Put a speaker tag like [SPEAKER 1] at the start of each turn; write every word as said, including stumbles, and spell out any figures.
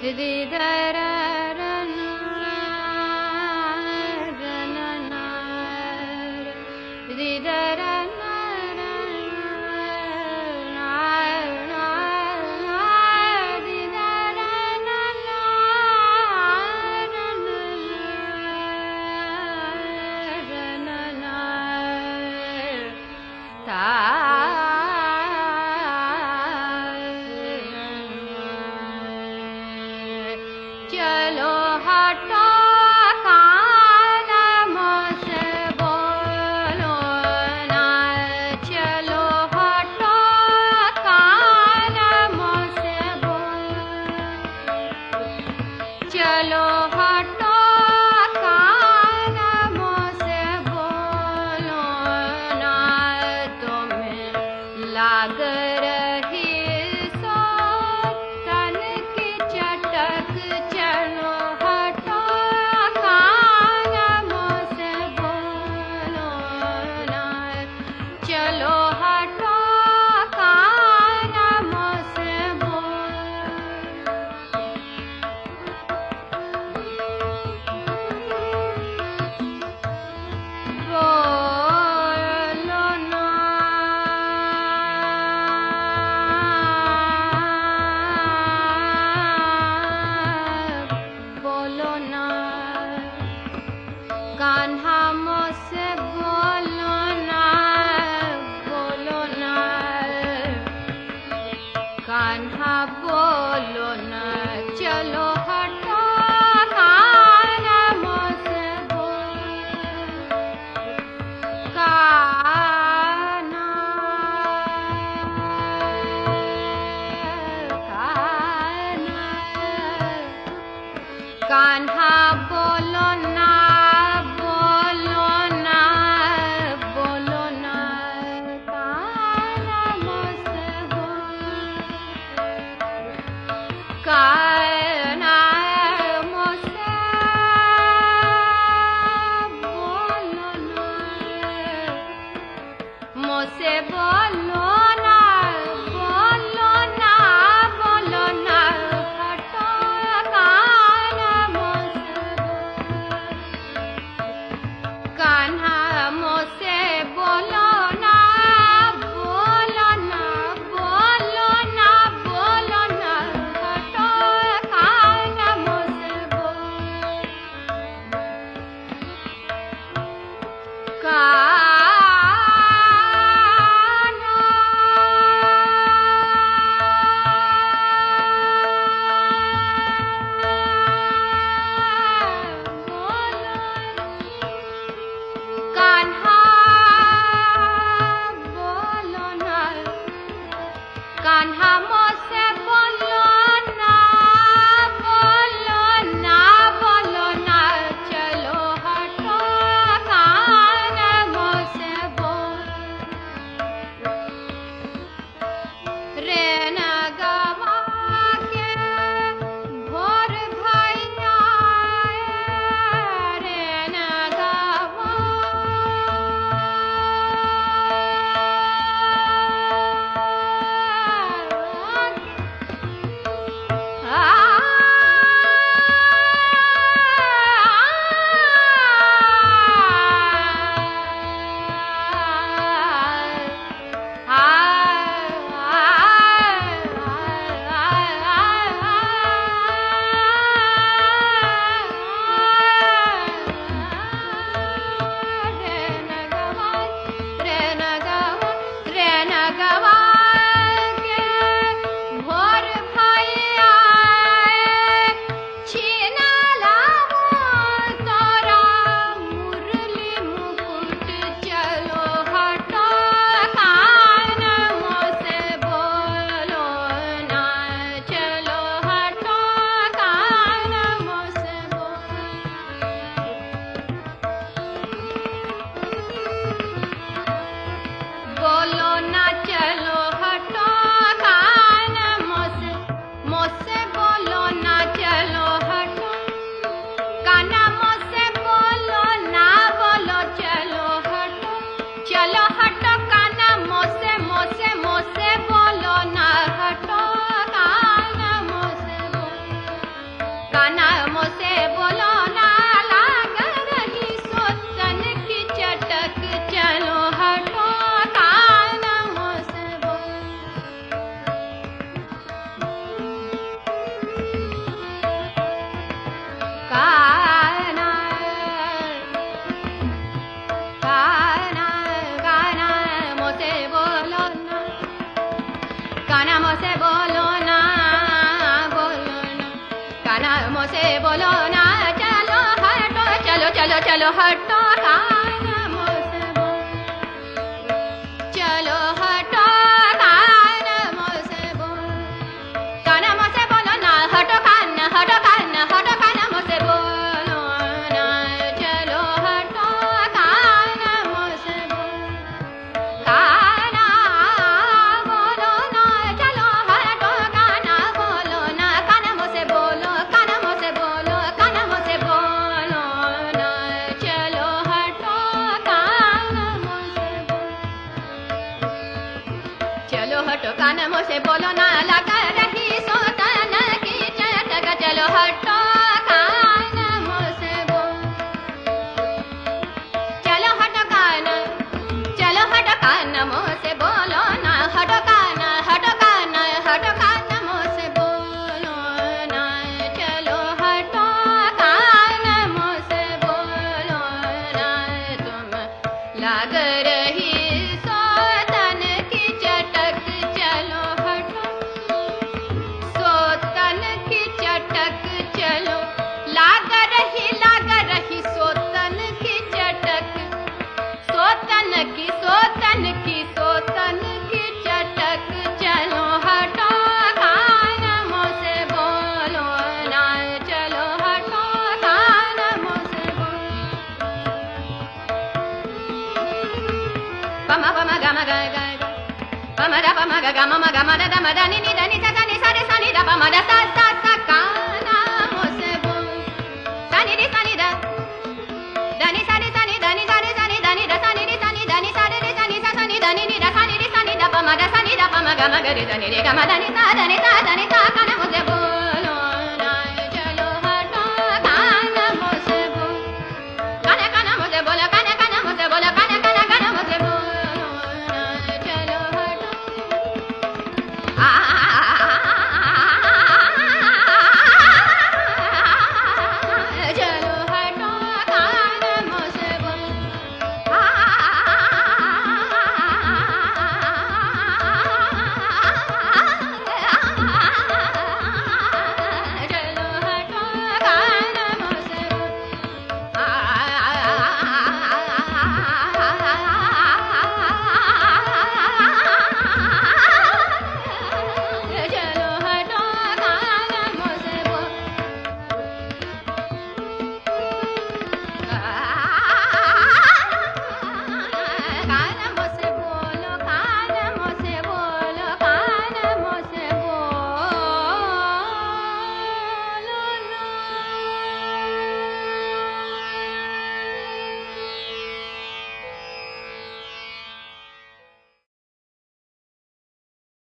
[SPEAKER 1] का चलो हटो कान मुँह से बोलो ना लगा रही सोतन की चटक। चलो हटो कान मुँह से बोलो, चलो हटो कान, चलो हटो कान मुँह से बोलो ना। हटो कान, हटो कान, हटो कान मुँह से बोलो ना। चलो हटो कान मुँह से बोलो ना। तुम लग रही सोतन की चटक। चलो हटो सोतन की चटक। चलो लाग रही, लाग रही सोतन की चटक। सोतन की, सोतन की, सोतन की चटक। चलो हटो कान मुँह से बोलो ना। चलो हटो कान मुँह से बोलो। पमा पमा गम ग ग ग पमा दा पमा ग ग ममा ग म दा दा म दा नि नि दा नि सा सा नि सा रे सा नि दा पमा दा सा सा सा कान मुँह से बोल। सा नि रे सा नि दा दा नि सा रे सा नि दा नि सा रे सा नि दा नि दा सा नि रे सा नि दा नि सा रे रे सा नि सा सा नि दा नि नि दा सा नि रे सा नि दा पमा दा सा नि दा पमा ग म ग रे दा नि रे ग म दा नि सा दा नि सा दा नि सा कान मुँह से बोल।